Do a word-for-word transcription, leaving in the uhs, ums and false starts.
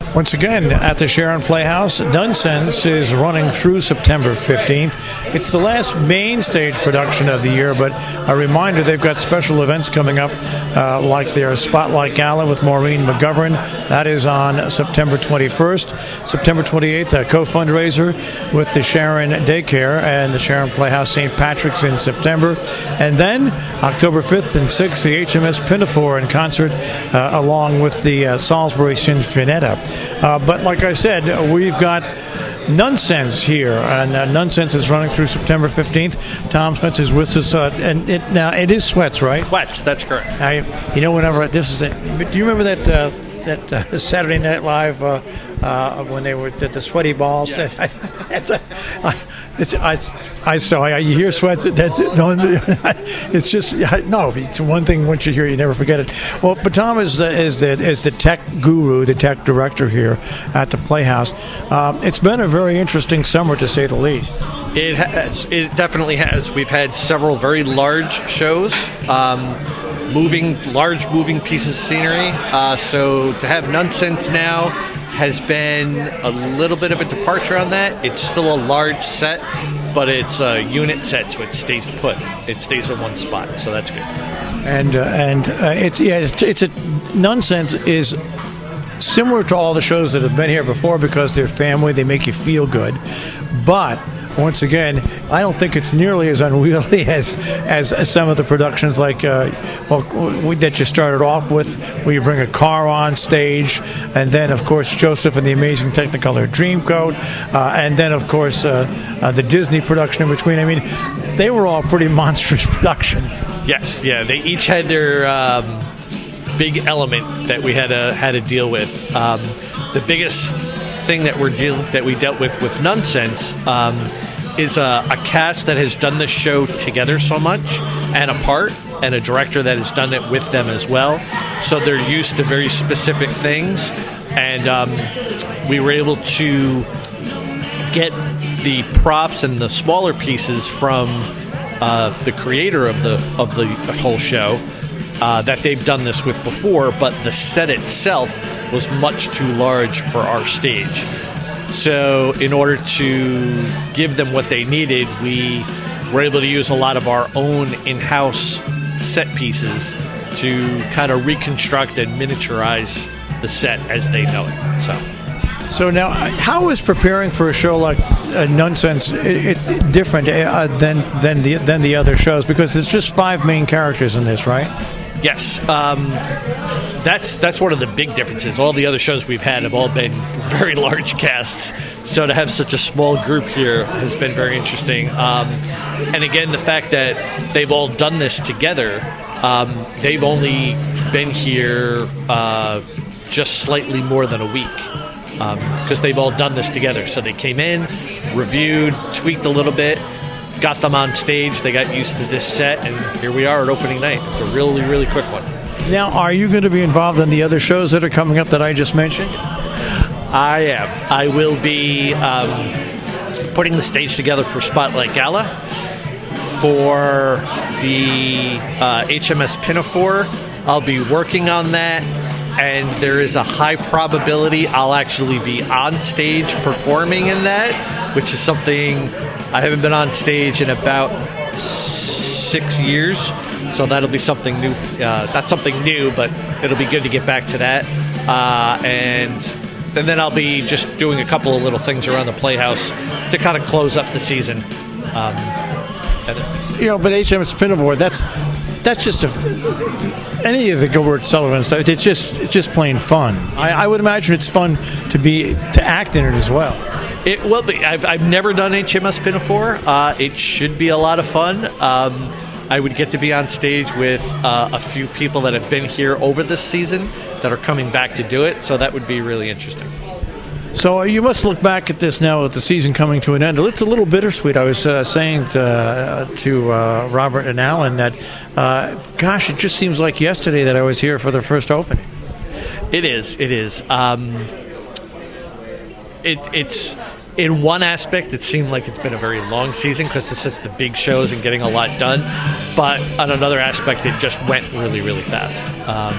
Once again, at the Sharon Playhouse, Nunsense is running through September fifteenth. It's the last main stage production of the year, but a reminder, they've got special events coming up, uh, like their Spotlight Gala with Maureen McGovern. That is on September twenty-first. September twenty-eighth, a co-fundraiser with the Sharon Daycare and the Sharon Playhouse Saint Patrick's in September. And then, October fifth and sixth, the H M S Pinafore in concert, uh, along with the uh, Salisbury Sinfonietta. Uh, but like I said, we've got Nunsense here, and uh, Nunsense is running through September fifteenth. Tom Sweats is with us, uh, and it, now it is Sweats, right? Sweats, that's correct. I, you know, whenever this is it, do you remember that uh, that uh, Saturday Night Live uh, uh, when they were at the sweaty balls? Yes. it's a, I, it's, I, I so I, you hear Sweats. That, no, it's just no. It's one thing once you hear it, you never forget it. Well, but Tom is uh, is the is the tech guru, the tech director here at the Playhouse. Um, it's been a very interesting summer, to say the least. It has. It definitely has. We've had several very large shows, um, moving large moving pieces of scenery. Uh, so to have Nunsense now has been a little bit of a departure on that. It's still a large set, but it's a unit set, so it stays put. It stays in one spot, so that's good. And uh, and uh, it's yeah, it's, it's a Nunsense is similar to all the shows that have been here before because they're family. They make you feel good, but once again, I don't think it's nearly as unwieldy as as, as some of the productions like uh, well we, that you started off with, where you bring a car on stage, and then of course Joseph and the Amazing Technicolor Dreamcoat, uh, and then of course uh, uh, the Disney production in between. I mean, they were all pretty monstrous productions. Yes, yeah, they each had their um, big element that we had to had to deal with. Um, the biggest thing that we're deal that we dealt with with Nunsense um, is a, a cast that has done this show together so much and apart, and a director that has done it with them as well. So they're used to very specific things, and um, we were able to get the props and the smaller pieces from uh, the creator of the of the whole show uh, that they've done this with before, but the set itself was much too large for our stage. So in order to give them what they needed, we were able to use a lot of our own in-house set pieces to kind of reconstruct and miniaturize the set as they know it. So, so now, how is preparing for a show like uh, Nunsense it, it, different uh, than than the than the other shows? Because it's just five main characters in this, right? Yes. Um, That's that's one of the big differences. All the other shows we've had have all been very large casts, so to have such a small group here has been very interesting. Um, and again, the fact that they've all done this together, um, they've only been here uh, just slightly more than a week because um, they've all done this together. So they came in, reviewed, tweaked a little bit, got them on stage, they got used to this set, and here we are at opening night. It's a really, really quick one. Now, are you going to be involved in the other shows that are coming up that I just mentioned? I am. I will be um, putting the stage together for Spotlight Gala, for the uh, H M S Pinafore. I'll be working on that, and there is a high probability I'll actually be on stage performing in that, which is something I haven't been on stage in about six years. So that'll be something new. Uh, not something new, but it'll be good to get back to that. Uh, and, and then I'll be just doing a couple of little things around the Playhouse to kind of close up the season. Um, you know, but H M S Pinafore, that's that's just a, any of the Gilbert Sullivan stuff. It's just it's just plain fun. I, I would imagine it's fun to be to act in it as well. It will be. I've I've never done H M S Pinafore. Uh, it should be a lot of fun. Um, I would get to be on stage with uh, a few people that have been here over this season that are coming back to do it, so that would be really interesting. So you must look back at this now with the season coming to an end. It's a little bittersweet. I was uh, saying to, uh, to uh, Robert and Alan that, uh, gosh, it just seems like yesterday that I was here for the first opening. It is. It is. Um, it, it's... In one aspect, it seemed like it's been a very long season because it's such the big shows and getting a lot done. But on another aspect, it just went really, really fast. Um,